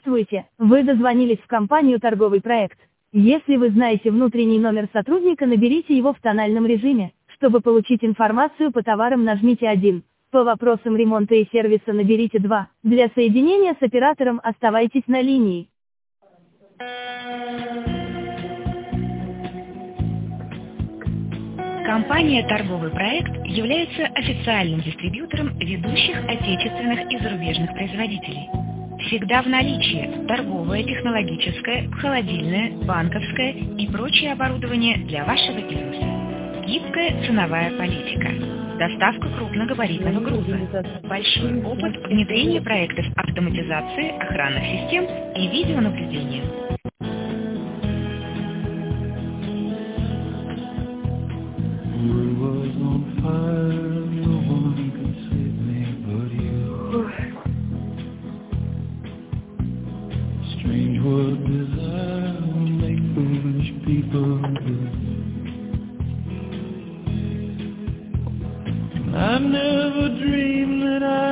Здравствуйте, вы дозвонились в компанию «Торговый проект». Если вы знаете внутренний номер сотрудника, наберите его в тональном режиме. Чтобы получить информацию по товарам, нажмите 1. По вопросам ремонта и сервиса наберите 2. Для соединения с оператором оставайтесь на линии. Компания «Торговый проект» является официальным дистрибьютором ведущих отечественных и зарубежных производителей. Всегда в наличии торговое, технологическое, холодильное, банковское и прочее оборудование для вашего бизнеса. Гибкая ценовая политика. Доставка крупногабаритного груза. Большой опыт внедрения проектов автоматизации, охранных систем и видеонаблюдения. Strange what desire will make foolish people do. I've never dreamed that